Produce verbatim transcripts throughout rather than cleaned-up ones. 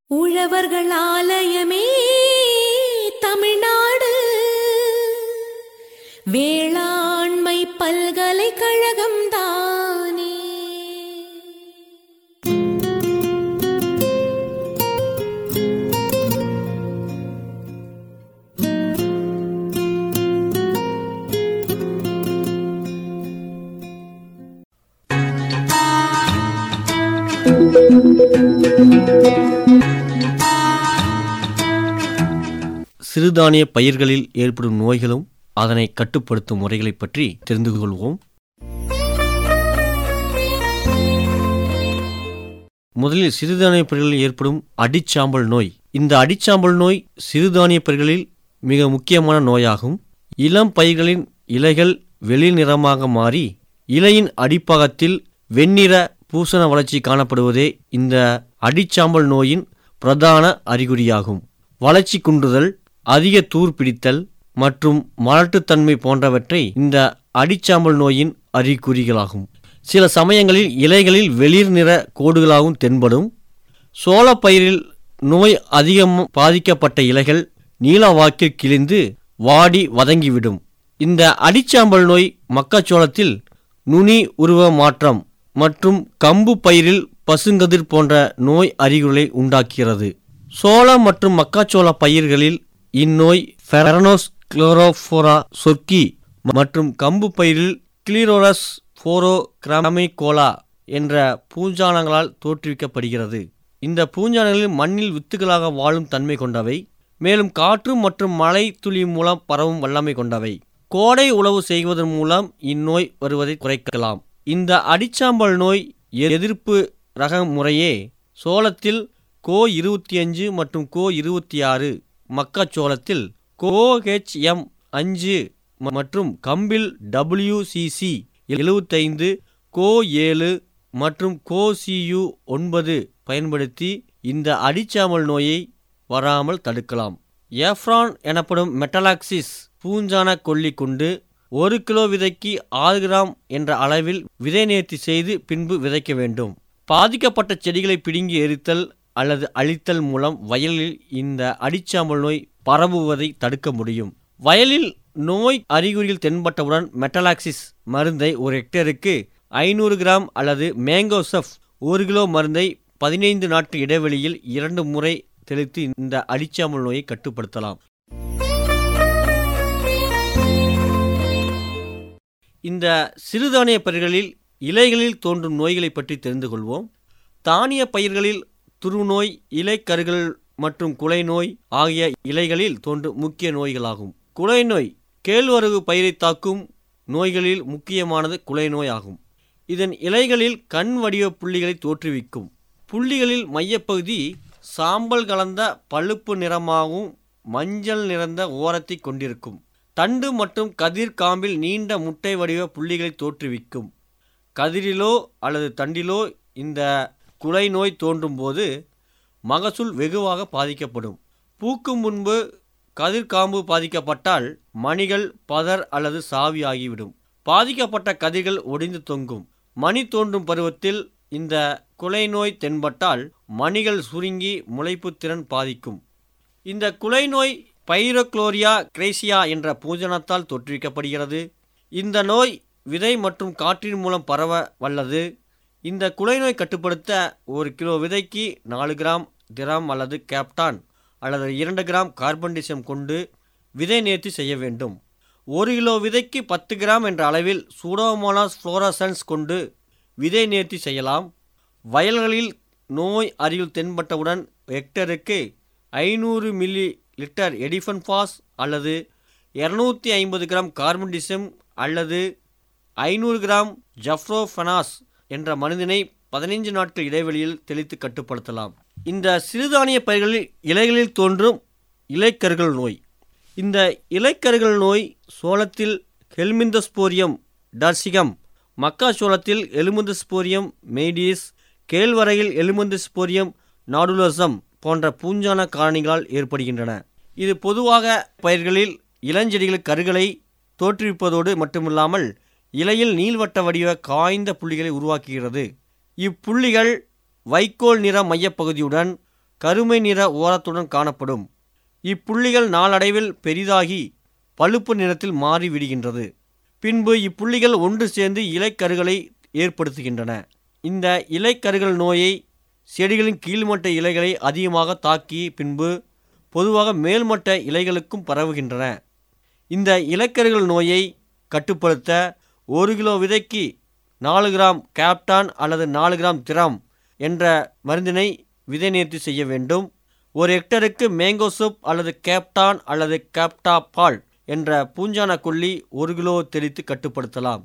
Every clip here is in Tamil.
உழவர்கள் ஆலயமே தமிழ்நாடு வேளாண்மை பல்கலைக்கழகம் தானே. சிறுதானிய பயிர்களில் ஏற்படும் நோய்களும் அதனை கட்டுப்படுத்தும் முறைகளை பற்றி தெரிந்து கொள்வோம். முதலில் சிறுதானிய பயிர்களில் ஏற்படும் அடிச்சாம்பல் நோய். இந்த அடிச்சாம்பல் நோய் சிறுதானிய பயிர்களில் மிக முக்கியமான நோயாகும். இளம் பயிர்களின் இலைகள் வெளிர் நிறமாக மாறி இலையின் அடிப்பாகத்தில் வெண்ணிற பூசண வளர்ச்சி காணப்படுவதே இந்த அடிச்சாம்பல் நோயின் பிரதான அறிகுறியாகும். வளர்ச்சி குன்றுதல், அதிக தூர் பிடித்தல் மற்றும் மலட்டுத்தன்மை போன்றவற்றை இந்த அடிச்சாம்பல் நோயின் அறிகுறிகளாகும். சில சமயங்களில் இலைகளில் வெளிர் நிற கோடுகளாகவும் தென்படும். சோளப்பயிரில் நோய் அதிகம் பாதிக்கப்பட்ட இலைகள் நீலவாக்கில் கிழிந்து வாடி வதங்கிவிடும். இந்த அடிச்சாம்பல் நோய் மக்காச்சோளத்தில் நுனி உருவ மாற்றம் மற்றும் கம்பு பயிரில் பசுங்கதிர் போன்ற நோய் அறிகுறிகளை உண்டாக்குகிறது. சோளம் மற்றும் மக்காச்சோள பயிர்களில் இந்நோய் ஃபெரனோஸ் குளோரோஃபோரா சொர்க்கி மற்றும் கம்பு பயிரில் கிளிரோரஸ் ஃபோரோகிராமிகோலா என்ற பூஞ்சானங்களால் தோற்றுவிக்கப்படுகிறது. இந்த பூஞ்சானங்களில் மண்ணில் வித்துகளாக வாழும் தன்மை கொண்டவை, மேலும் காற்று மற்றும் மழை துளி மூலம் பரவும் வல்லமை கொண்டவை. கோடை உழவு செய்வதன் மூலம் இந்நோய் வருவதை குறைக்கலாம். இந்த அடிச்சாம்பல் நோய் எதிர்ப்பு ரக முறையே சோளத்தில் கோ இருபத்தி அஞ்சு மற்றும் கோ இருபத்தி ஆறு, மக்காச்சோளத்தில் கோ ஹெச் எம் அஞ்சு மற்றும் கம்பில் டபிள்யூ சி சி எழுபத்தைந்து, கோ ஏழு மற்றும் கோ சி யு ஒன்பது பயன்படுத்தி இந்த அடிச்சாம்பல் நோயை வராமல் தடுக்கலாம். எஃப்ரான் எனப்படும் மெட்டலாக்சிஸ் பூஞ்சான கொல்லி கொண்டு ஒரு கிலோ விதைக்கு ஆறு கிராம் என்ற அளவில் விதை நேர்த்தி செய்து பின்பு விதைக்க வேண்டும். பாதிக்கப்பட்ட செடிகளை பிடுங்கி எரித்தல் அல்லது அழித்தல் மூலம் வயலில் இந்த அடிச்சாம்பல் நோய் பரவுவதை தடுக்க முடியும். வயலில் நோய் அறிகுறியில் தென்பட்டவுடன் மெட்டலாக்சிஸ் மருந்தை ஒரு ஹெக்டேருக்கு ஐநூறு கிராம் அல்லது மேங்கோசப் ஒரு கிலோ மருந்தை பதினைந்து நாட்கள் இடைவெளியில் இரண்டு முறை தெளித்து இந்த அடிச்சாம்பல் நோயை கட்டுப்படுத்தலாம். இந்த சிறுதானிய பயிர்களில் இலைகளில் தோன்றும் நோய்களை பற்றி தெரிந்து கொள்வோம். தானிய பயிர்களில் துருநோய், இலைக்கருகள் மற்றும் குலை நோய் ஆகிய இலைகளில் தோன்றும் முக்கிய நோய்களாகும். குலை நோய் கேழ்வரகு பயிரை தாக்கும் நோய்களில் முக்கியமானது குலை நோய் ஆகும். இதன் இலைகளில் கண் வடிவ புள்ளிகளை தோற்றுவிக்கும். புள்ளிகளில் மையப்பகுதி சாம்பல் கலந்த பழுப்பு நிறமாகவும் மஞ்சள் நிறந்த ஓரத்தை கொண்டிருக்கும். தண்டு மற்றும் கதிர் காம்பில் நீண்ட முட்டை வடிவ புள்ளிகளை தோற்றுவிக்கும். கதிரிலோ அல்லது தண்டிலோ இந்த குலை நோய் தோன்றும் போது மகசூல் வெகுவாக பாதிக்கப்படும். பூக்கும் முன்பு கதிர்காம்பு பாதிக்கப்பட்டால் மணிகள் பதர் அல்லது சாவி ஆகிவிடும். பாதிக்கப்பட்ட கதிர்கள் ஒடிந்து தொங்கும். மணி தோன்றும் பருவத்தில் இந்த குலை நோய் தென்பட்டால் மணிகள் சுருங்கி முளைப்பு திறன் பாதிக்கும். இந்த குலை நோய் பைரோக்ளோரியா கிரேசியா என்ற பூஞ்சனத்தால் தோற்றுவிக்கப்படுகிறது. இந்த நோய் விதை மற்றும் காற்றின் மூலம் பரவ வல்லது. இந்த குலை நோய் கட்டுப்படுத்த ஒரு கிலோ விதைக்கு நாலு கிராம் திரம் அல்லது கேப்டான் அல்லது இரண்டு கிராம் கார்பன்டிசம் கொண்டு விதை நேர்த்தி செய்ய வேண்டும். ஒரு கிலோ விதைக்கு பத்து கிராம் என்ற அளவில் சூடோமோனாஸ் ஃப்ளோரசன்ஸ் கொண்டு விதை நேர்த்தி செய்யலாம். வயல்களில் நோய் அறிகுறி தென்பட்டவுடன் ஹெக்டருக்கு ஐநூறு மில்லி லிட்டர் எடிஃபன்பாஸ் அல்லது இருநூற்றி ஐம்பது கிராம் கார்பன்டிசம் அல்லது ஐநூறு கிராம் ஜஃப்ரோஃபனாஸ் என்ற மருந்தினை பதினைந்து நாட்கள் இடைவெளியில் தெளித்து கட்டுப்படுத்தலாம். இந்த சிறுதானிய பயிர்களில் இலைகளில் தோன்றும் இலைக்கருகள் நோய். இந்த இலைக்கருகள் நோய் சோளத்தில் ஹெல்மிந்தோஸ்போரியம் டர்சிகம், மக்காச்சோளத்தில் எலுமிந்தோஸ்போரியம் மெய்டிஸ், கேழ்வரகில் எலுமிந்தோஸ்போரியம் நாடுலோசம் போன்ற பூஞ்சான காரணிகளால் ஏற்படுகின்றன. இது பொதுவாக பயிர்களில் இளஞ்செடிகள் கருகளை தோற்றுவிப்பதோடு மட்டுமில்லாமல் இலையில் நீள்வட்ட வடிவ காய்ந்த புள்ளிகளை உருவாக்குகிறது. இப்புள்ளிகள் வைக்கோல் நிற மையப்பகுதியுடன் கருமை நிற ஓரத்துடன் காணப்படும். இப்புள்ளிகள் நாளடைவில் பெரிதாகி பழுப்பு நிறத்தில் மாறிவிடுகின்றது. பின்பு இப்புள்ளிகள் ஒன்று சேர்ந்து இலைக்கருகளை ஏற்படுத்துகின்றன. இந்த இலைக்கருகள் நோயை செடிகளின் கீழ்மட்ட இலைகளை அதிகமாக தாக்கி பின்பு பொதுவாக மேல்மட்ட இலைகளுக்கும் பரவுகின்றன. இந்த இலைக்கருகள் நோயை கட்டுப்படுத்த ஒரு கிலோ விதைக்கு நாலு கிராம் கேப்டான் அல்லது நாலு கிராம் திராம் என்ற மருந்தினை விதை நேர்த்தி செய்ய வேண்டும். ஒரு ஹெக்டருக்கு மேங்கோசோப் அல்லது கேப்டான் அல்லது கேப்டாபால் என்ற பூஞ்சான கொல்லி ஒரு கிலோ தெளித்து கட்டுப்படுத்தலாம்.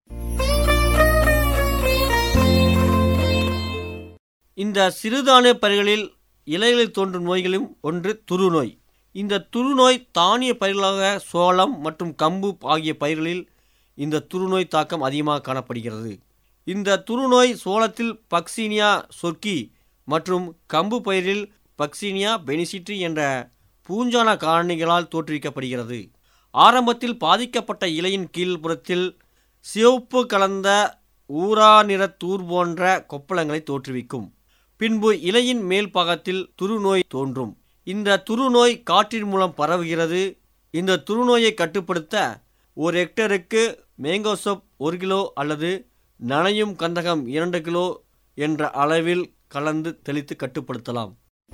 இந்த சிறுதானிய பயிர்களில் இலைகளில் தோன்றும் நோய்களும் ஒன்று துருநோய். இந்த துருநோய் தானிய பயிர்களாக சோளம் மற்றும் கம்பு ஆகிய பயிர்களில் இந்த துருநோய் தாக்கம் அதிகமாக காணப்படுகிறது. இந்த துருநோய் சோளத்தில் பக்சீனியா சொர்க்கி மற்றும் கம்பு பயிரில் பக்சீனியா பெனிசிட்ரி என்ற பூஞ்சான காரணிகளால் தோற்றுவிக்கப்படுகிறது. ஆரம்பத்தில் பாதிக்கப்பட்ட இலையின் கீழ்ப்புறத்தில் சிவப்பு கலந்த ஊரா நிற தூர் போன்ற கொப்பளங்களை தோற்றுவிக்கும். பின்பு இலையின் மேல் பாகத்தில் துருநோய் தோன்றும். இந்த துருநோய் காற்றின் மூலம் பரவுகிறது. இந்த துருநோயை கட்டுப்படுத்த ஒரு ஹெக்டருக்கு மேங்கோசோப் ஒரு கிலோ அல்லது நனையும் கந்தகம் இரண்டு கிலோ என்ற அளவில் கலந்து தெளித்து கட்டுப்படுத்தலாம்.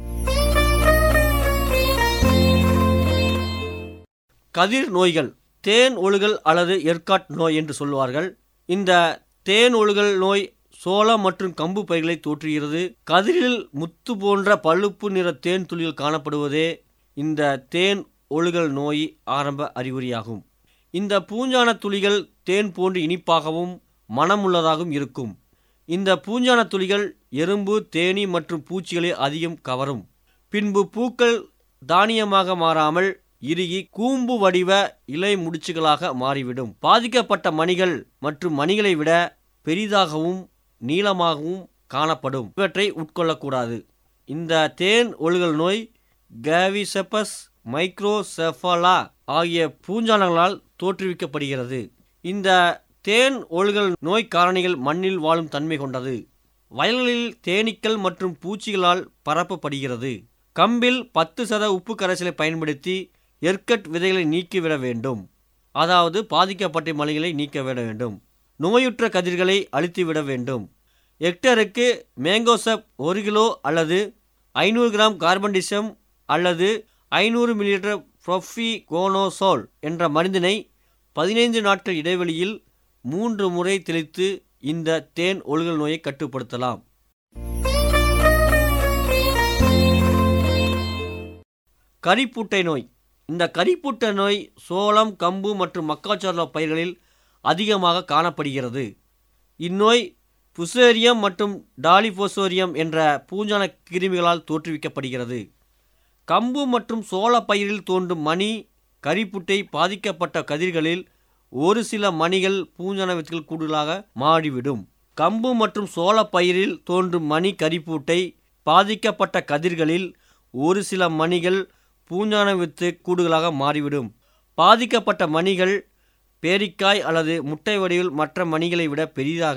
கதிர் நோய்கள், தேன் ஒழுகல் அல்லது எர்காட் நோய் என்று சொல்வார்கள். இந்த தேன் ஒழுகல் நோய் சோளம் மற்றும் கம்பு பயிர்களை தோற்றுகிறது. கதிரில் முத்து போன்ற பழுப்பு நிற தேன் துளிகள் காணப்படுவதே இந்த தேன் ஒழுகல் நோய் ஆரம்ப அறிகுறியாகும். இந்த பூஞ்சான துளிகள் தேன் போன்று இனிப்பாகவும் மணமுள்ளதாகவும் இருக்கும். இந்த பூஞ்சான துளிகள் எறும்பு, தேனீ மற்றும் பூச்சிகளை அதிகம் கவரும். பின்பு பூக்கள் தானியமாக மாறாமல் இறுகி கூம்பு வடிவ இலை முடிச்சுகளாக மாறிவிடும். பாதிக்கப்பட்ட மணிகள் மற்றும் மணிகளை விட பெரிதாகவும் நீளமாகவும் காணப்படும். இவற்றை உட்கொள்ளக்கூடாது. இந்த தேன் ஒழுகல் நோய் கேவிசெபஸ் மைக்ரோசெஃபலா ஆகிய பூஞ்சானங்களால் தோற்றுவிக்கப்படுகிறது. இந்த தேன் ஒழுகல் நோய் காரணிகள் மண்ணில் வாழும் தன்மை கொண்டது. வயல்களில் தேனீக்கள் மற்றும் பூச்சிகளால் பரப்பப்படுகிறது. கம்பில் பத்து சத உப்பு கரைசலை பயன்படுத்தி எர்கட் விதைகளை நீக்கிவிட வேண்டும். அதாவது பாதிக்கப்பட்ட மணிகளை நீக்கிவிட வேண்டும். நோயுற்ற கதிர்களை அழித்துவிட வேண்டும். ஹெக்டருக்கு மேங்கோசப் ஒரு கிலோ அல்லது ஐநூறு கிராம் கார்பன்டிசம் அல்லது ஐநூறு மில்லிலிட்டர் ப்ரோஃபிகோனோசோல் என்ற மருந்தினை பதினைந்து நாட்கள் இடைவெளியில் மூன்று முறை தெளித்து இந்த தேன் ஒழுகல் நோயை கட்டுப்படுத்தலாம். கரிப்பூட்டை நோய். இந்த கரிப்பூட்டை நோய் சோளம், கம்பு மற்றும் மக்காச்சோள பயிர்களில் அதிகமாக காணப்படுகிறது. இந்நோய் புசேரியம் மற்றும் டாலிபோசோரியம் என்ற பூஞ்சான கிருமிகளால் தோற்றுவிக்கப்படுகிறது. கம்பு மற்றும் சோள பயிரில் தோன்றும் மணி கரிப்புட்டை பாதிக்கப்பட்ட கதிர்களில் ஒரு சில மணிகள் பூஞ்சான வித்துகள் கூடுதலாக மாறிவிடும். கம்பு மற்றும் சோள பயிரில் தோன்றும் மணி கரிப்பூட்டை பாதிக்கப்பட்ட கதிர்களில் ஒரு சில மணிகள் பூஞ்சான வித்து கூடுதலாக மாறிவிடும். பாதிக்கப்பட்ட மணிகள் பேரிக்காய் அல்லது முட்டை வடிவில் மற்ற மணிகளை விட பெரிதாக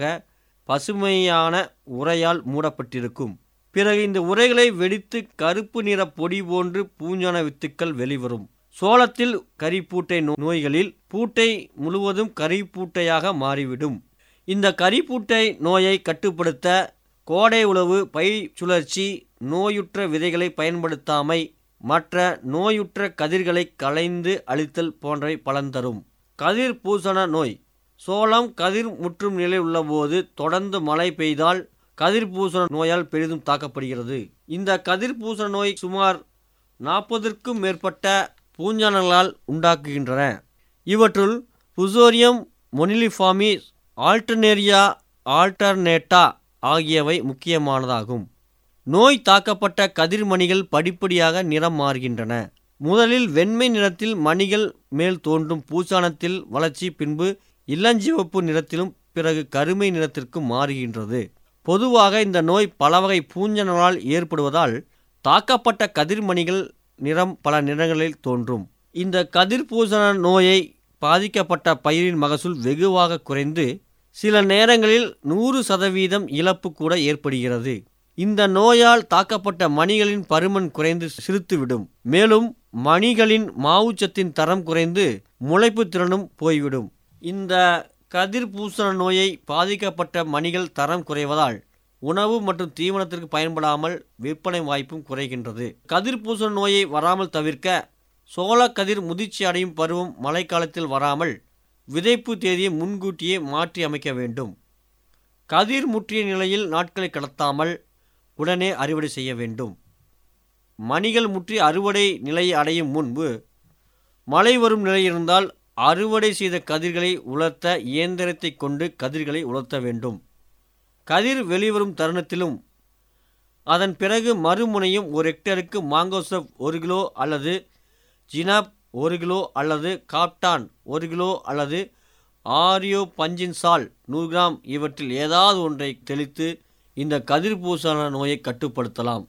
பசுமையான உரையால் மூடப்பட்டிருக்கும். பிறகு இந்த உரைகளை வெடித்து கருப்பு நிற பொடி போன்று பூஞ்சான வித்துக்கள் வெளிவரும். சோளத்தில் கரிப்பூட்டை நோய்களில் பூட்டை முழுவதும் கரிப்பூட்டையாக மாறிவிடும். இந்த கரிப்பூட்டை நோயை கட்டுப்படுத்த கோடை உழவு, பயிர் சுழற்சி, நோயுற்ற விதைகளை பயன்படுத்தாமை, மற்ற நோயுற்ற கதிர்களை களைந்து அழித்தல் போன்றவை பலன் தரும். கதிர் பூசண நோய். சோளம் கதிர் முற்றும் நிலை உள்ளபோது தொடர்ந்து மழை பெய்தால் கதிர் பூசண நோயால் பெரிதும் தாக்கப்படுகிறது. இந்த கதிர் பூசண நோய் சுமார் நாற்பதுக்கும் மேற்பட்ட பூஞ்சானங்களால் உண்டாக்குகின்றன. இவற்றுள் புசோரியம் மொனிலிஃபார்மி, ஆல்டர்னேரியா ஆல்டர்னேட்டா ஆகியவை முக்கியமானதாகும். நோய் தாக்கப்பட்ட கதிர்மணிகள் படிப்படியாக நிறம் மாறுகின்றன. முதலில் வெண்மை நிறத்தில் மணிகள் மேல் தோன்றும் பூசானத்தில் வளர்ச்சி பின்பு இளஞ்சிவப்பு நிறத்திலும் பிறகு கருமை நிறத்திற்கு மாறுகின்றது. பொதுவாக இந்த நோய் பல வகை பூஞ்சனங்களால் ஏற்படுவதால் தாக்கப்பட்ட கதிர்மணிகள் நிறம் பல நிறங்களில் தோன்றும். இந்த கதிர் பூசண நோயை பாதிக்கப்பட்ட பயிரின் மகசூல் வெகுவாக குறைந்து சில நேரங்களில் நூறு சதவீதம் இழப்பு கூட ஏற்படுகிறது. இந்த நோயால் தாக்கப்பட்ட மணிகளின் பருமன் குறைந்து சிறுத்துவிடும். மேலும் மணிகளின் மாவுச்சத்தின் தரம் குறைந்து முளைப்பு திறனும் போய்விடும். இந்த கதிர்பூசண நோயை பாதிக்கப்பட்ட மணிகள் தரம் குறைவதால் உணவு மற்றும் தீவனத்திற்கு பயன்படாமல் விற்பனை வாய்ப்பும் குறைகின்றது. கதிர்பூசண நோயை வராமல் தவிர்க்க சோள கதிர் முதிர்ச்சி அடையும் பருவம் மழைக்காலத்தில் வராமல் விதைப்பு தேதியை முன்கூட்டியே மாற்றி அமைக்க வேண்டும். கதிர் முற்றிய நிலையில் நாட்களை கடத்தாமல் உடனே அறுவடை செய்ய வேண்டும். மணிகள் முற்றி அறுவடை நிலையை அடையும் முன்பு மழை வரும் நிலை இருந்தால் அறுவடை செய்த கதிர்களை உலர்த்த இயந்திரத்தை கொண்டு கதிர்களை உலர்த்த வேண்டும். கதிர் வெளிவரும் தருணத்திலும் அதன் பிறகு மறுமுனையும் ஒரு ஹெக்டருக்கு மாங்கோசப் ஒரு கிலோ அல்லது ஜினாப் ஒரு கிலோ அல்லது காப்டான் ஒரு கிலோ அல்லது ஆரியோ பஞ்சின்சால் நூறு கிராம் இவற்றில் ஏதாவது ஒன்றை தெளித்து இந்த கதிர்பூசண நோயை கட்டுப்படுத்தலாம்.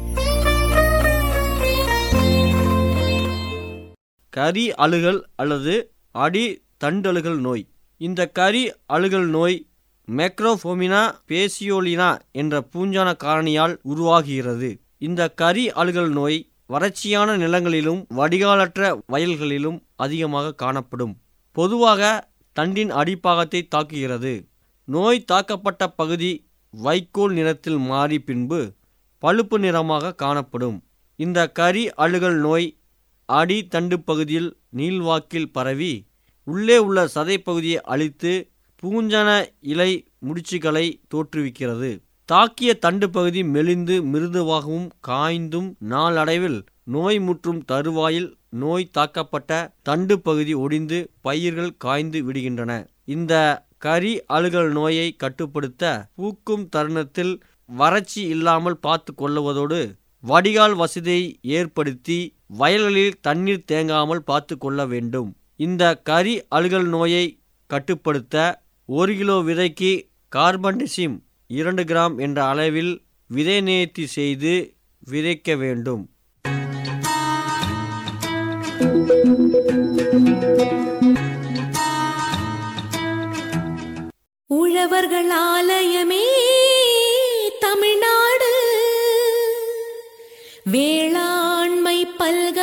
கரி அழுகல் அல்லது அடி தண்டழுகல் நோய். இந்த கரி அழுகல் நோய் மைக்ரோஃபோமினா பேசியோலினா என்ற பூஞ்சான காரணியால் உருவாகிறது. இந்த கரி அழுகல் நோய் வறட்சியான நிலங்களிலும் வடிகாலற்ற வயல்களிலும் அதிகமாக காணப்படும். பொதுவாக தண்டின் அடிப்பாகத்தை தாக்குகிறது. நோய் தாக்கப்பட்ட பகுதி வைக்கோல் நிறத்தில் மாறி பின்பு பழுப்பு நிறமாக காணப்படும். இந்த கரி அழுகல் நோய் அடி தண்டு பகுதியில் நீள்வாக்கில் பரவி உள்ளே உள்ள சதைப்பகுதியை அழித்து பூஞ்சன இலை முடிச்சுகளை தோற்றுவிக்கிறது. தாக்கிய தண்டு பகுதி மெலிந்து மிருதுவாகவும் காய்ந்தும் நாளடைவில் நோய் முற்றும் தருவாயில் நோய் தாக்கப்பட்ட தண்டு பகுதி ஒடிந்து பயிர்கள் காய்ந்து விடுகின்றன. இந்த கரி அழுகல் நோயை கட்டுப்படுத்த பூக்கும் தருணத்தில் வறட்சி இல்லாமல் பார்த்து கொள்ளுவதோடு வடிகால் வசதியை ஏற்படுத்தி வயல்களில் தண்ணீர் தேங்காமல் பார்த்து கொள்ள வேண்டும். இந்த கரி அழுகல் நோயை கட்டுப்படுத்த ஒரு கிலோ விதைக்கு கார்பன்டசிம் இரண்டு கிராம் என்ற அளவில் விதை நேர்த்தி செய்து விதைக்க வேண்டும். உழவர்கள் ஆலயமே தமிழ்நாடு வேளாண்மை பல்கலை